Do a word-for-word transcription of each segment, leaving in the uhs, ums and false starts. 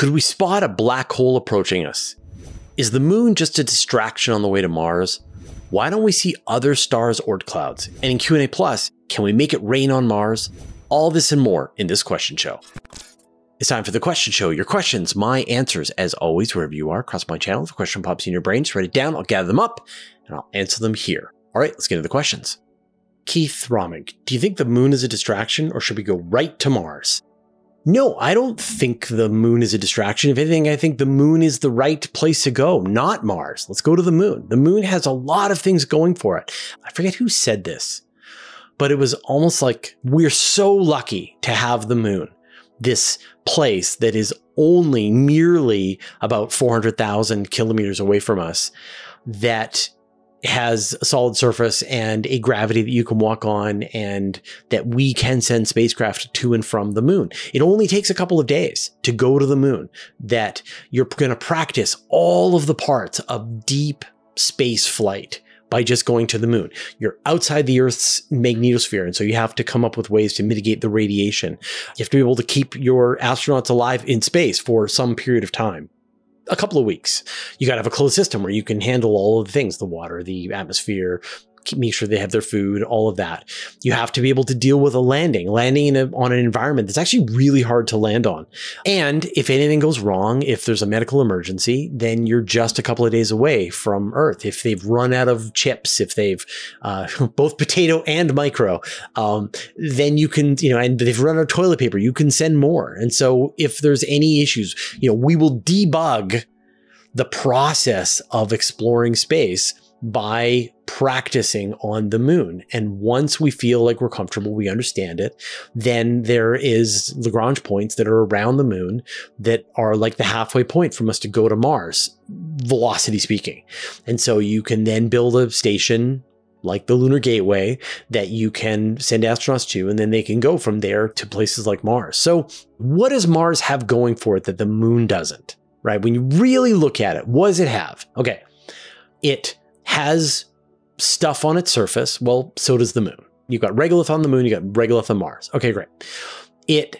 Could we spot a black hole approaching us? Is the moon just a distraction on the way to Mars? Why don't we see other stars' Oort clouds? And in Q and A Plus, can we make it rain on Mars? All this and more in this question show. It's time for the question show. Your questions, my answers, as always, wherever you are, across my channel. If a question pops in your brain, just write it down. I'll gather them up and I'll answer them here. All right, let's get into the questions. Keith Romig, do you think the moon is a distraction or should we go right to Mars? No, I don't think the moon is a distraction. If anything, I think the moon is the right place to go, not Mars. Let's go to the moon. The moon has a lot of things going for it. I forget who said this, but it was almost like we're so lucky to have the moon, this place that is only merely about four hundred thousand kilometers away from us, that has a solid surface and a gravity that you can walk on, and that we can send spacecraft to and from the moon. It only takes a couple of days to go to the moon, that you're going to practice all of the parts of deep space flight by just going to the moon. You're outside the Earth's magnetosphere, and so you have to come up with ways to mitigate the radiation. You have to be able to keep your astronauts alive in space for some period of time. A couple of weeks. You got to have a closed system where you can handle all of the things, the water, the atmosphere, make sure they have their food, all of that. You have to be able to deal with a landing, landing in a, on an environment that's actually really hard to land on. And if anything goes wrong, if there's a medical emergency, then you're just a couple of days away from Earth. If they've run out of chips, if they've uh, both potato and micro, um, then you can, you know, and they've run out of toilet paper, you can send more. And so if there's any issues, you know, we will debug the process of exploring space by practicing on the moon. And once we feel like we're comfortable, we understand it, then there is Lagrange points that are around the moon that are like the halfway point from us to go to Mars, velocity speaking. And so you can then build a station like the Lunar Gateway that you can send astronauts to, and then they can go from there to places like Mars. So what does Mars have going for it that the moon doesn't, right? When you really look at it, what does it have? Okay, it has stuff on its surface. Well, so does the moon. You've got regolith on the moon, you got regolith on Mars. Okay, great. It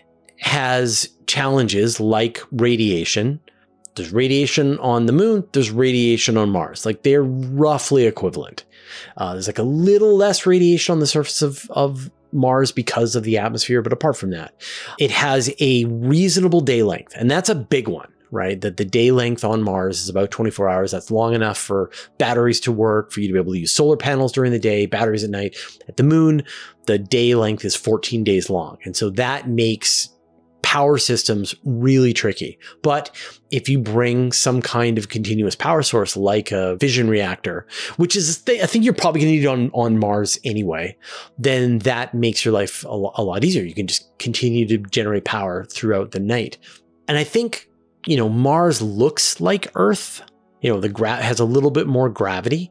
has challenges like radiation. There's radiation on the moon, there's radiation on Mars. Like they're roughly equivalent. Uh, there's like a little less radiation on the surface of, of Mars because of the atmosphere, but apart from that, it has a reasonable day length, and that's a big one. Right? That the day length on Mars is about twenty-four hours. That's long enough for batteries to work, for you to be able to use solar panels during the day, batteries at night. At the moon, the day length is fourteen days long. And so that makes power systems really tricky. But if you bring some kind of continuous power source like a fission reactor, which is, I think you're probably going to need on, on Mars anyway, then that makes your life a, a lot easier. You can just continue to generate power throughout the night. And I think, you know, Mars looks like Earth. You know, the gra- has a little bit more gravity.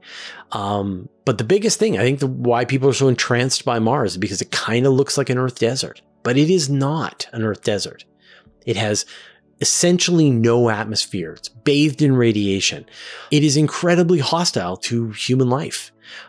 Um, but the biggest thing, I think the, why people are so entranced by Mars is because it kind of looks like an Earth desert, but it is not an Earth desert. It has essentially no atmosphere. It's bathed in radiation. It is incredibly hostile to human life.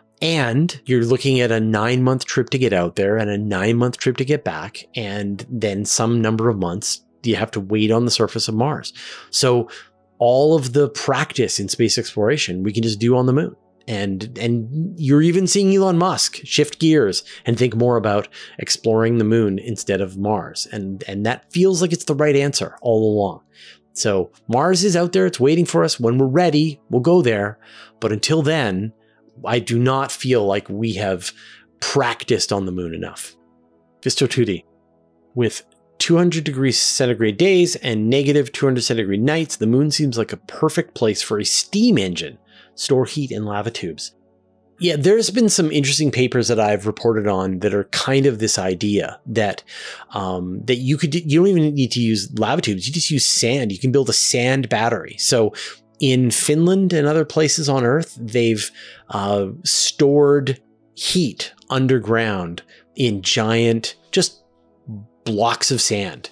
And you're looking at a nine month trip to get out there and a nine month trip to get back. And then some number of months you have to wait on the surface of Mars. So all of the practice in space exploration we can just do on the moon. And and you're even seeing Elon Musk shift gears and think more about exploring the moon instead of Mars. And, and that feels like it's the right answer all along. So Mars is out there. It's waiting for us. When we're ready, we'll go there. But until then, I do not feel like we have practiced on the moon enough. Visto Tutti, with two hundred degrees centigrade days and negative two hundred centigrade nights, the moon seems like a perfect place for a steam engine, store heat in lava tubes. Yeah, there's been some interesting papers that I've reported on that are kind of this idea that um, that you could you don't even need to use lava tubes. You just use sand. You can build a sand battery. So in Finland and other places on Earth, they've uh, stored heat underground in giant, just blocks of sand.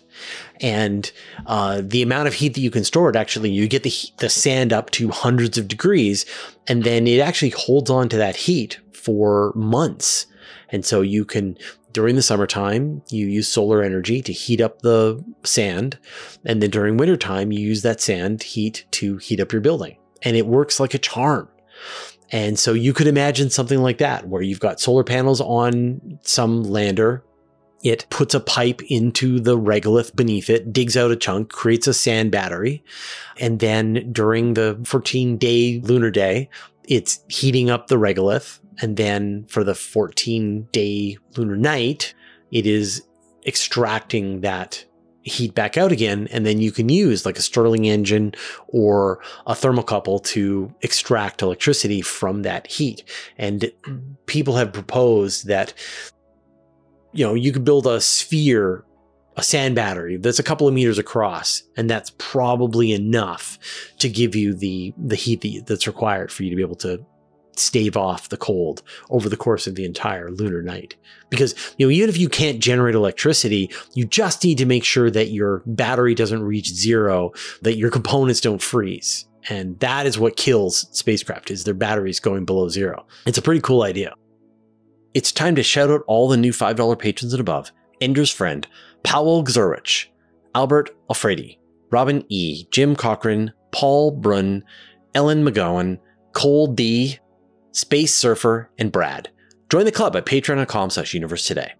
And uh, the amount of heat that you can store it, actually, you get the heat, the sand up to hundreds of degrees, and then it actually holds on to that heat for months. And so you can During the summertime, you use solar energy to heat up the sand. And then during wintertime, you use that sand heat to heat up your building. And it works like a charm. And so you could imagine something like that, where you've got solar panels on some lander. It puts a pipe into the regolith beneath it, digs out a chunk, creates a sand battery. And then during the fourteen day lunar day, it's heating up the regolith. And then for the fourteen day lunar night, it is extracting that heat back out again. And then you can use like a Stirling engine or a thermocouple to extract electricity from that heat. And people have proposed that, you know, you could build a sphere, a sand battery that's a couple of meters across, and that's probably enough to give you the, the heat that's required for you to be able to stave off the cold over the course of the entire lunar night. Because, you know, even if you can't generate electricity, you just need to make sure that your battery doesn't reach zero, that your components don't freeze. And that is what kills spacecraft, is their batteries going below zero. It's a pretty cool idea. It's time to shout out all the new five dollar patrons and above: Ender's Friend, Powell Gzurich, Albert Alfredi, Robin E., Jim Cochran, Paul Brunn, Ellen McGowan, Cole D., Space Surfer, and Brad. Join the club at patreon.com slash universe today.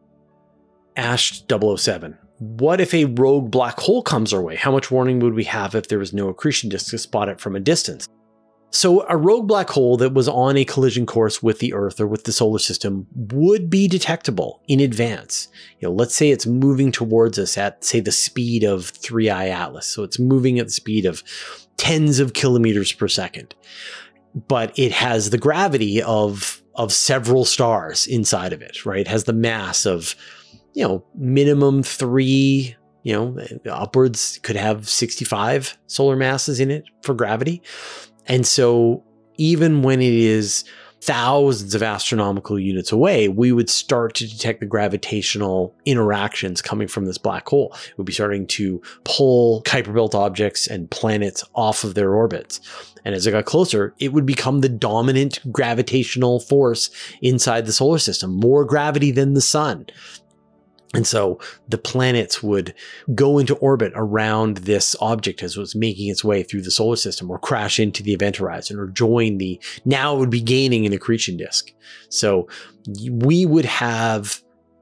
Ash double oh seven. What if a rogue black hole comes our way? How much warning would we have if there was no accretion disk to spot it from a distance? So a rogue black hole that was on a collision course with the Earth or with the solar system would be detectable in advance. You know, let's say it's moving towards us at, say, the speed of three I Atlas. So it's moving at the speed of tens of kilometers per second. But it has the gravity of, of several stars inside of it, right? It has the mass of, you know, minimum three, you know, upwards, could have sixty-five solar masses in it for gravity. And so even when it is thousands of astronomical units away, we would start to detect the gravitational interactions coming from this black hole. It would be starting to pull Kuiper Belt objects and planets off of their orbits. And as it got closer, it would become the dominant gravitational force inside the solar system, more gravity than the sun. And so the planets would go into orbit around this object as it was making its way through the solar system, or crash into the event horizon, or join the, now it would be gaining an accretion disk. So we would have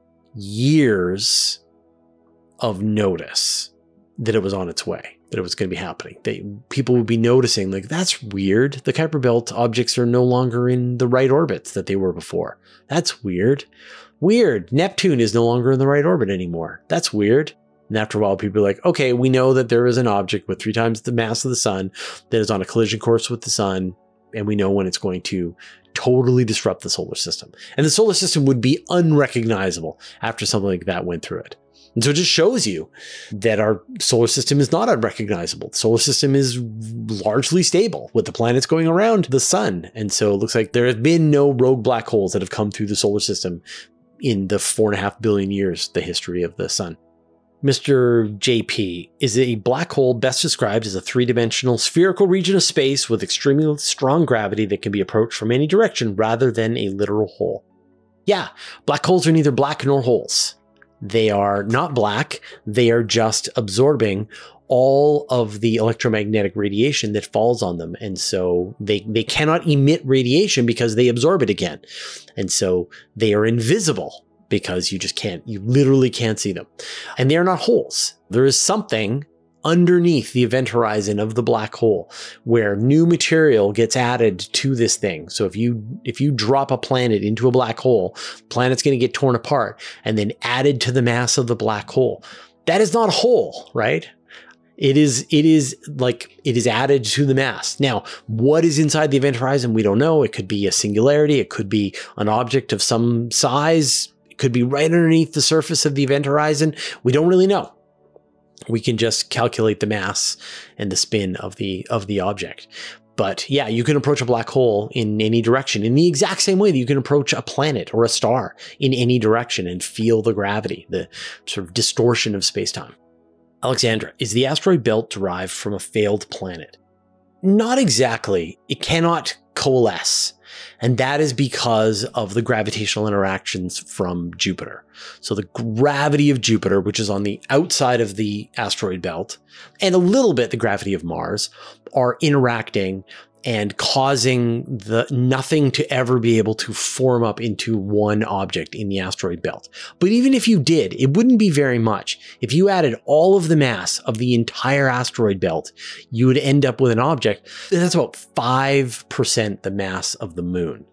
years of notice that it was on its way, that it was going to be happening. They, people would be noticing, like, that's weird. The Kuiper Belt objects are no longer in the right orbits that they were before. That's weird. Weird. Neptune is no longer in the right orbit anymore. That's weird. And after a while, people are like, okay, we know that there is an object with three times the mass of the sun that is on a collision course with the sun, and we know when it's going to totally disrupt the solar system. And the solar system would be unrecognizable after something like that went through it. And so it just shows you that our solar system is not unrecognizable. The solar system is largely stable with the planets going around the sun. And so it looks like there have been no rogue black holes that have come through the solar system in the four and a half billion years, the history of the sun. Mister J P, is a black hole best described as a three-dimensional spherical region of space with extremely strong gravity that can be approached from any direction rather than a literal hole? Yeah, black holes are neither black nor holes. They are not black. They are just absorbing all of the electromagnetic radiation that falls on them. And so they, they cannot emit radiation because they absorb it again. And so they are invisible because you just can't, you literally can't see them. And they are not holes. There is something underneath the event horizon of the black hole where new material gets added to this thing. So if you if you drop a planet into a black hole, the planet's going to get torn apart and then added to the mass of the black hole. That is not a hole, right? It is it is like it is added to the mass. Now, what is inside the event horizon? We don't know. It could be a singularity. It could be an object of some size. It could be right underneath the surface of the event horizon. We don't really know. We can just calculate the mass and the spin of the of the object. But yeah, you can approach a black hole in any direction in the exact same way that you can approach a planet or a star in any direction and feel the gravity, the sort of distortion of space-time. Alexandra, is the asteroid belt derived from a failed planet? Not exactly. It cannot coalesce. And that is because of the gravitational interactions from Jupiter. So the gravity of Jupiter, which is on the outside of the asteroid belt, and a little bit the gravity of Mars, are interacting and causing the nothing to ever be able to form up into one object in the asteroid belt. But even if you did, it wouldn't be very much. If you added all of the mass of the entire asteroid belt, you would end up with an object that's about five percent the mass of the moon.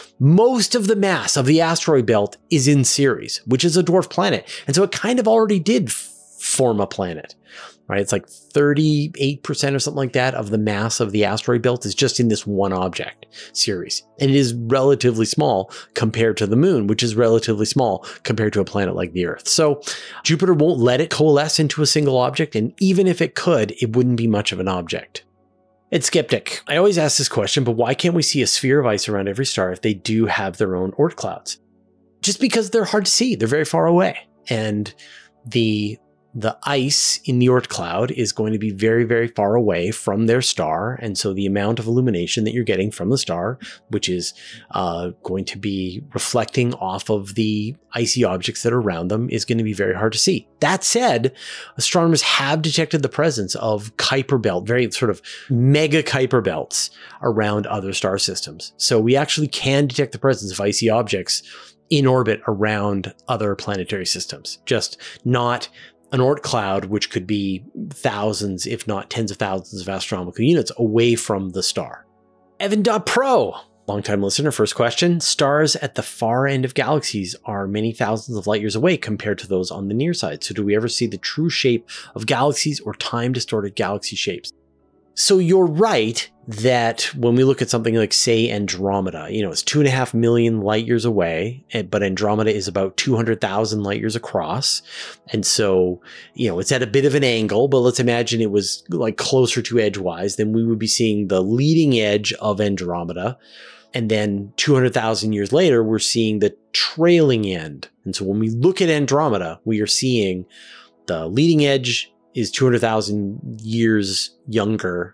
Most of the mass of the asteroid belt is in Ceres, which is a dwarf planet. And so it kind of already did form a planet. Right? It's like thirty-eight percent or something like that of the mass of the asteroid belt is just in this one object, Ceres. And it is relatively small compared to the moon, which is relatively small compared to a planet like the Earth. So Jupiter won't let it coalesce into a single object. And even if it could, it wouldn't be much of an object. Ed Skeptic, I always ask this question, but why can't we see a sphere of ice around every star if they do have their own Oort clouds? Just because they're hard to see. They're very far away. And the The ice in the Oort cloud is going to be very, very far away from their star. And so the amount of illumination that you're getting from the star, which is uh, going to be reflecting off of the icy objects that are around them, is going to be very hard to see. That said, astronomers have detected the presence of Kuiper belt, very sort of mega Kuiper belts around other star systems. So we actually can detect the presence of icy objects in orbit around other planetary systems, just not an Oort cloud, which could be thousands, if not tens of thousands of astronomical units away from the star. Evan.pro, longtime listener, first question. Stars at the far end of galaxies are many thousands of light years away compared to those on the near side. So do we ever see the true shape of galaxies or time-distorted galaxy shapes? So you're right that when we look at something like, say, Andromeda, you know, it's two and a half million light years away, but Andromeda is about two hundred thousand light years across. And so, you know, it's at a bit of an angle, but let's imagine it was like closer to edgewise, then we would be seeing the leading edge of Andromeda. And then two hundred thousand years later, we're seeing the trailing end. And so when we look at Andromeda, we are seeing the leading edge is two hundred thousand years younger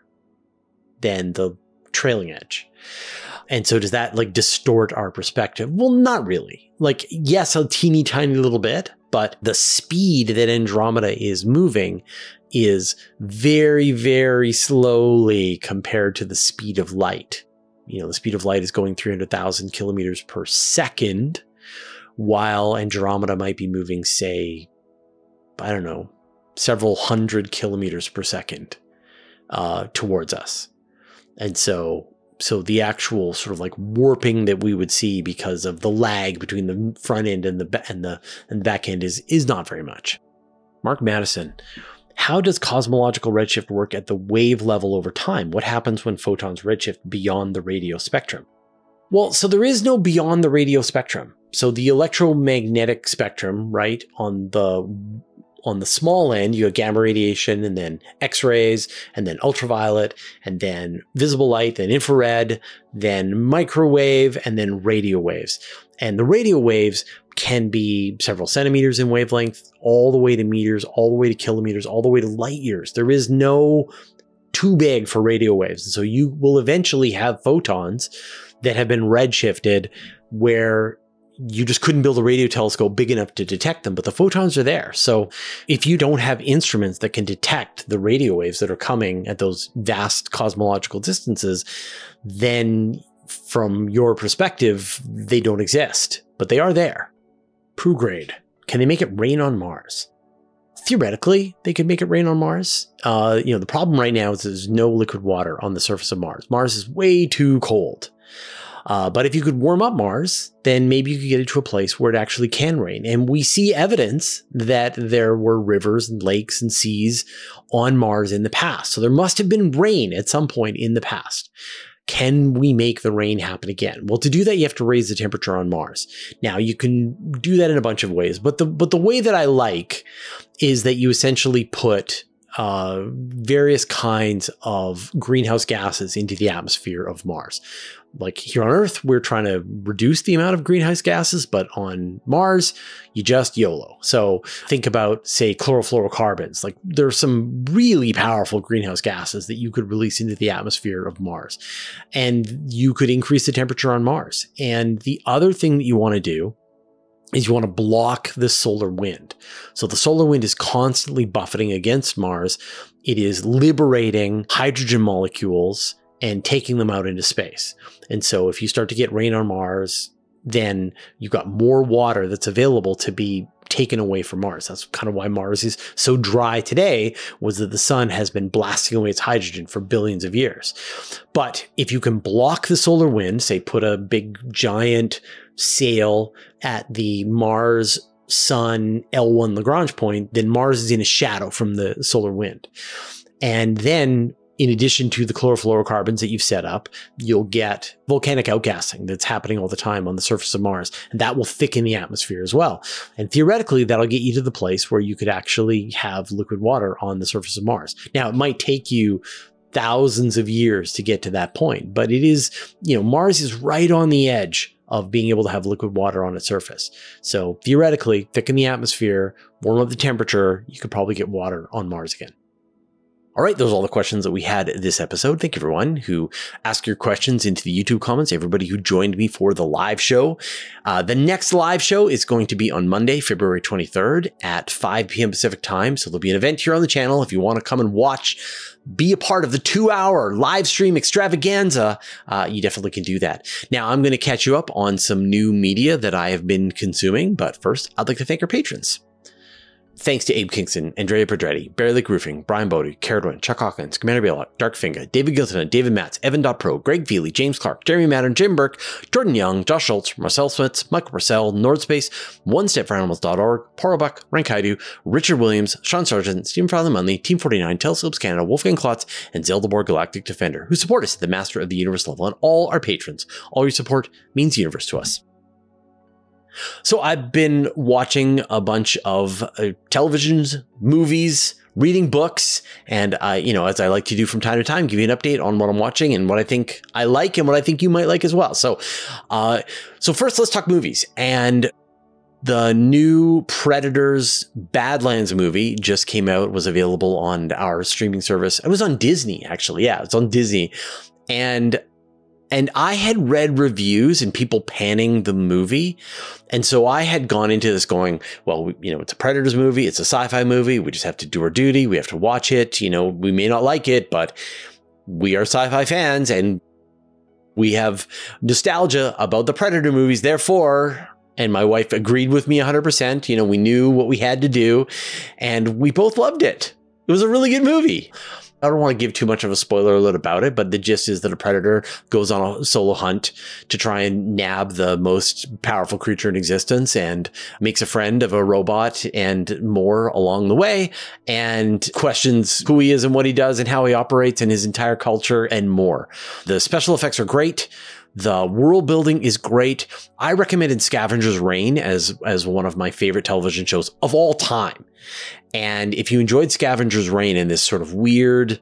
than the trailing edge. And so does that like distort our perspective? Well, not really. Like, yes, a teeny tiny little bit, but the speed that Andromeda is moving is very, very slowly compared to the speed of light. You know, the speed of light is going three hundred thousand kilometers per second, while Andromeda might be moving, say, I don't know, several hundred kilometers per second uh, towards us. And so, so the actual sort of like warping that we would see because of the lag between the front end and the and the and the back end is is not very much. Mark Madison, how does cosmological redshift work at the wave level over time? What happens when photons redshift beyond the radio spectrum? Well, so there is no beyond the radio spectrum. So the electromagnetic spectrum, right, on the on the small end, you have gamma radiation and then X-rays and then ultraviolet and then visible light, then infrared, then microwave, and then radio waves. And the radio waves can be several centimeters in wavelength, all the way to meters, all the way to kilometers, all the way to light years. There is no too big for radio waves. And so you will eventually have photons that have been redshifted where you just couldn't build a radio telescope big enough to detect them, but the photons are there. So if you don't have instruments that can detect the radio waves that are coming at those vast cosmological distances, then from your perspective, they don't exist, but they are there. Prugrade, can they make it rain on Mars? Theoretically, they could make it rain on Mars. Uh, you know, the problem right now is there's no liquid water on the surface of Mars. Mars is way too cold. Uh, but if you could warm up Mars, then maybe you could get it to a place where it actually can rain. And we see evidence that there were rivers and lakes and seas on Mars in the past. So there must have been rain at some point in the past. Can we make the rain happen again? Well, to do that, you have to raise the temperature on Mars. Now, you can do that in a bunch of ways, but the but the way that I like is that you essentially put uh, various kinds of greenhouse gases into the atmosphere of Mars. Like here on Earth, we're trying to reduce the amount of greenhouse gases, but on Mars, you just YOLO. So think about, say, chlorofluorocarbons. Like there's some really powerful greenhouse gases that you could release into the atmosphere of Mars, and you could increase the temperature on Mars. And the other thing that you want to do is you want to block the solar wind. So the solar wind is constantly buffeting against Mars. It is liberating hydrogen molecules and taking them out into space. And so if you start to get rain on Mars, then you've got more water that's available to be taken away from Mars. That's kind of why Mars is so dry today, was that the sun has been blasting away its hydrogen for billions of years. But if you can block the solar wind, say put a big giant sail at the Mars Sun L one Lagrange point, then Mars is in a shadow from the solar wind. And then in addition to the chlorofluorocarbons that you've set up, you'll get volcanic outgassing that's happening all the time on the surface of Mars, and that will thicken the atmosphere as well. And theoretically, that'll get you to the place where you could actually have liquid water on the surface of Mars. Now, it might take you thousands of years to get to that point, but it is, you know, Mars is right on the edge of being able to have liquid water on its surface. So theoretically, thicken the atmosphere, warm up the temperature, you could probably get water on Mars again. All right, those are all the questions that we had this episode. Thank you, everyone who asked your questions into the YouTube comments, everybody who joined me for the live show. Uh, the next live show is going to be on Monday, February twenty-third at five p.m. Pacific time. So there'll be an event here on the channel. If you want to come and watch, be a part of the two-hour live stream extravaganza, uh, you definitely can do that. Now, I'm going to catch you up on some new media that I have been consuming, but first, I'd like to thank our patrons. Thanks to Abe Kingston, Andrea Pedretti, Barry Lake Roofing, Brian Bodie, Caradwin, Chuck Hawkins, Commander Bailout, Dark Finger, David Gilton, David Matz, Evan.pro, Greg Feely, James Clark, Jeremy Madden, Jim Burke, Jordan Young, Josh Schultz, Marcel Smith, Michael Purcell, Nordspace, One Step For Animals dot org, Porrobuck, Rankaidu, Richard Williams, Sean Sargent, Stephen Fowler Munley, Team forty-nine, Telescopes Canada, Wolfgang Klotz, and Zeldabor Galactic Defender, who support us at the Master of the Universe level, and all our patrons. All your support means the universe to us. So I've been watching a bunch of uh, televisions, movies, reading books, and I, you know, as I like to do from time to time, give you an update on what I'm watching and what I think I like and what I think you might like as well. So, uh, so first, let's talk movies. And the new Predators Badlands movie just came out, was available on our streaming service. It was on Disney, actually. Yeah, it's on Disney. And And I had read reviews and people panning the movie. And so I had gone into this going, well, you know, it's a Predators movie. It's a sci-fi movie. We just have to do our duty. We have to watch it. You know, we may not like it, but we are sci-fi fans and we have nostalgia about the Predator movies. Therefore, and my wife agreed with me one hundred percent. You know, we knew what we had to do and we both loved it. It was a really good movie. I don't want to give too much of a spoiler alert about it, but the gist is that a predator goes on a solo hunt to try and nab the most powerful creature in existence and makes a friend of a robot and more along the way, and questions who he is and what he does and how he operates and his entire culture and more. The special effects are great. The world building is great. I recommended Scavenger's Reign as, as one of my favorite television shows of all time. And if you enjoyed Scavenger's Reign in this sort of weird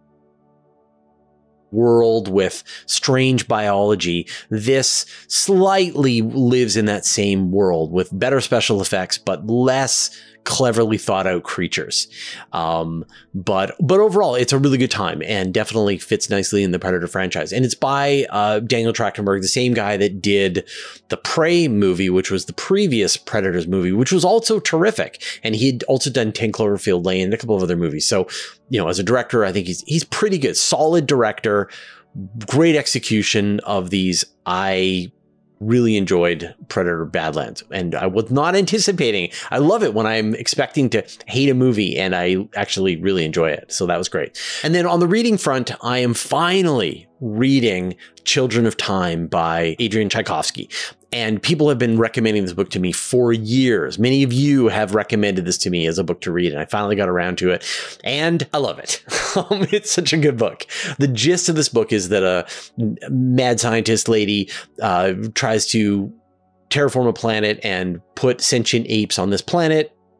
world with strange biology, this slightly lives in that same world with better special effects, but less cleverly thought out creatures. Um, but but overall, it's a really good time and definitely fits nicely in the Predator franchise. And it's by uh, Daniel Trachtenberg, the same guy that did the Prey movie, which was the previous Predators movie, which was also terrific. And he had also done ten Cloverfield Lane and a couple of other movies. So, you know, as a director, I think he's he's pretty good. Solid director, great execution of these. I really enjoyed Predator Badlands, and I was not anticipating. I love it when I'm expecting to hate a movie and I actually really enjoy it. So that was great. And then on the reading front, I am finally reading Children of Time by Adrian Tchaikovsky. And people have been recommending this book to me for years. Many of you have recommended this to me as a book to read, and I finally got around to it. And I love it. It's such a good book. The gist of this book is that a mad scientist lady uh, tries to terraform a planet and put sentient apes on this planet.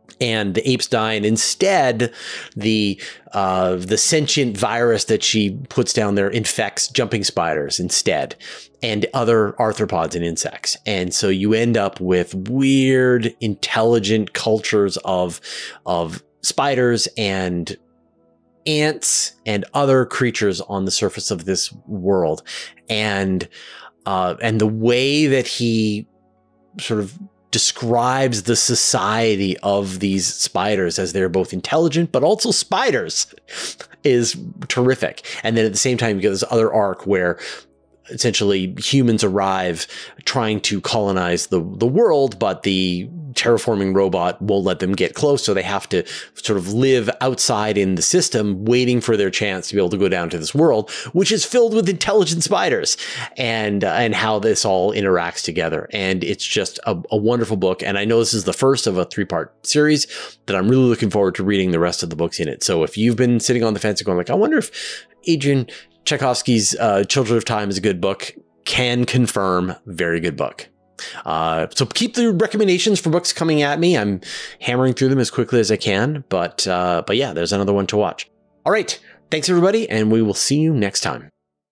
and the apes die, and instead the uh, the sentient virus that she puts down there infects jumping spiders instead, and other arthropods and insects. And so you end up with weird, intelligent cultures of of spiders and ants and other creatures on the surface of this world. And uh, and the way that he sort of describes the society of these spiders as they're both intelligent but also spiders is terrific. And then at the same time, you get this other arc where essentially humans arrive trying to colonize the, the world, but the terraforming robot won't let them get close. So they have to sort of live outside in the system, waiting for their chance to be able to go down to this world, which is filled with intelligent spiders, and, uh, and how this all interacts together. And it's just a, a wonderful book. And I know this is the first of a three part series that I'm really looking forward to reading the rest of the books in it. So if you've been sitting on the fence and going like, I wonder if Adrian Tchaikovsky's uh, Children of Time is a good book, can confirm, very good book. Uh, so keep the recommendations for books coming at me. I'm hammering through them as quickly as I can, but uh, but yeah, there's another one to watch. All right, thanks everybody, and we will see you next time.